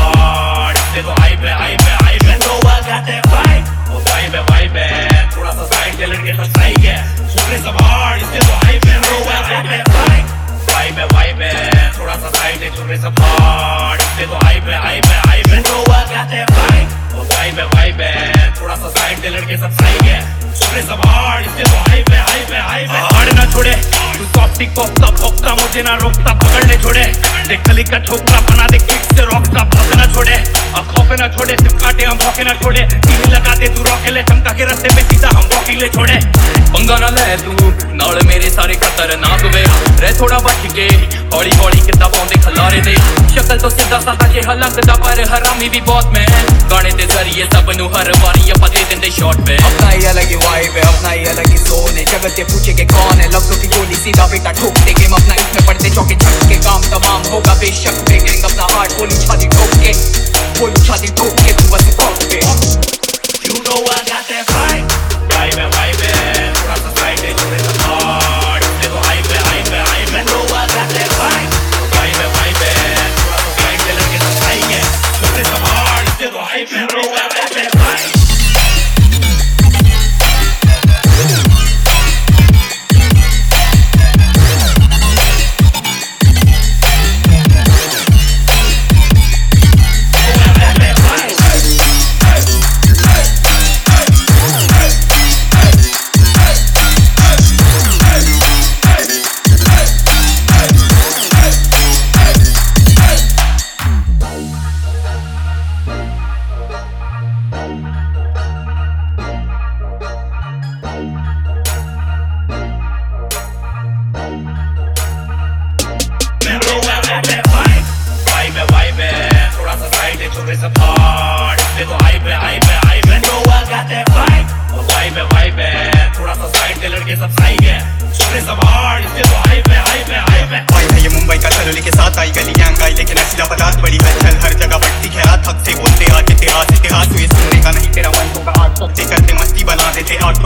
hard, इससे तो hype है, hype है, hype है। No, I got that vibe, वो vibe है, थोड़ा सा side से लड़के सब सही है। सुने सब hard, इससे तो hype है। No, I got that vibe है, थोड़ा सा side से सुने सब hard, इससे तो hype है, hype है, hype है। No, I got that vibe, वो vibe है, थोड़ा सा side से लड़के सब सही है। सुने सब hard, इससे तो hype है, hype है, hype है। Hard ना छोड़े, तू softy पोकता मुझे ना रोकता, पकड़ ले छोड़े। देख गली का छोकरा बना दे किक से रॉकता, भाग ना छोड़े, अब खौफ ना छोड़े, सिर्फ काटे हम भौंके ना छोड़े। टीवी लगा दे तू रॉकेले, चमका के रास्ते पे सीधा हम वॉकिंग ले छोड़े। पंगा ना ले तू नाल मेरे सारे खतरनाक वे, रह थोड़ा बच के हौली हौली कितना पाਉਂਦੇ खलारे दे। शक्ल तो सीधा साधा जिहा लगदा पर हरामी भी बहुत मैं, गाने दे जरिए सब नू हर वारी अपा दे देंदे शॉट पे। अपना ही अलग ही वाइब है, अपना ही अलग ही जोन है। जगत ये पूछे के कौन है, लफ्जों की गोली सीधा बेटा ठोकते गेम अपना, इसमें पड़ते चौके छक के काम तमाम होगा बेशक। ब्रेकिंग अपना हार्ट गोली छाती ठोक के तू बस पहुंच पे। You know I got that vibe है, थोड़ा सा side से सुने सब hard, इससे तो hype है, hype है, hype है। No, I got that vibe है, थोड़ा सा side से लड़के सब सही है। सुने सब hard, इससे तो hype है। No, I got that vibe। vibe है, थोड़ा सा side से छुपे सब hard, इससे तो hype है, hype है, hype है। No, I got that vibe, वो vibe है, थोड़ा सा side से लड़के सब सही है। छुपे सब hard, इससे तो hype है, hype है, hype है। आई है ये मुंबई का सलोली के साथ आई गली गैंग आई, लेकिन असली बरात बड़ी हलचल हर जगह बढ़ती खैरात। हक से बोलते आज इतिहास हुए सुनने का नहीं तेरा मन होगा आज, सबसे करते मस्ती बना देते आग